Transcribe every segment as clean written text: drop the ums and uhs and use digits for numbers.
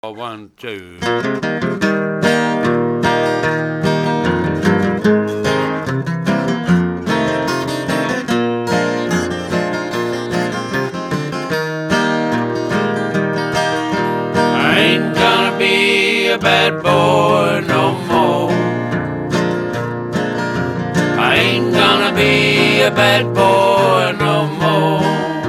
1, 2. I ain't gonna be a bad boy no more. I ain't gonna be a bad boy no more.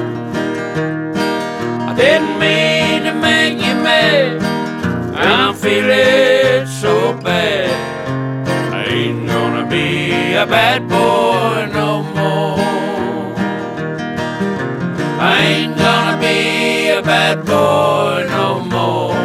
I didn't mean to make you mad, I'm feeling so bad. I ain't gonna be a bad boy no more. I ain't gonna be a bad boy no more.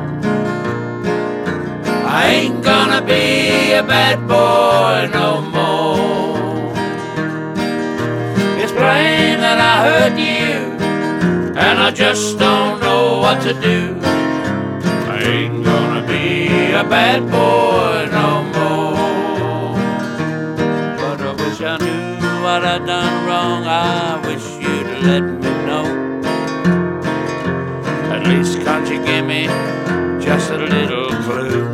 I ain't gonna be a bad boy no more. It's plain that I hurt you, and I just don't know what to do. I ain't gonna be a bad boy no more. But I wish I knew what I'd done wrong. I wish you'd let me know. At least can't you give me just a little clue?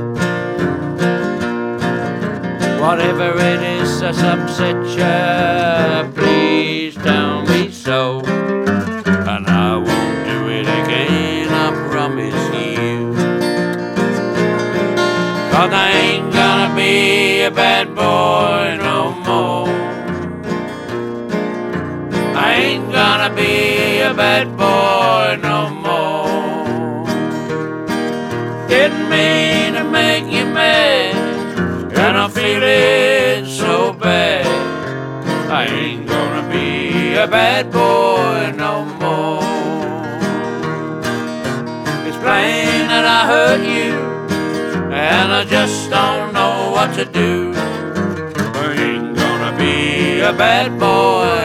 Whatever it is that's upset you, please tell me so. And I won't do it again, I promise you. 'Cause I ain't gonna be a bad boy no more. I ain't gonna be a bad boy no more. Didn't mean to make you mad, and I'm feeling so bad. I ain't gonna be a bad boy no more. It's plain that I hurt you, and I just don't know what to do. I ain't gonna be a bad boy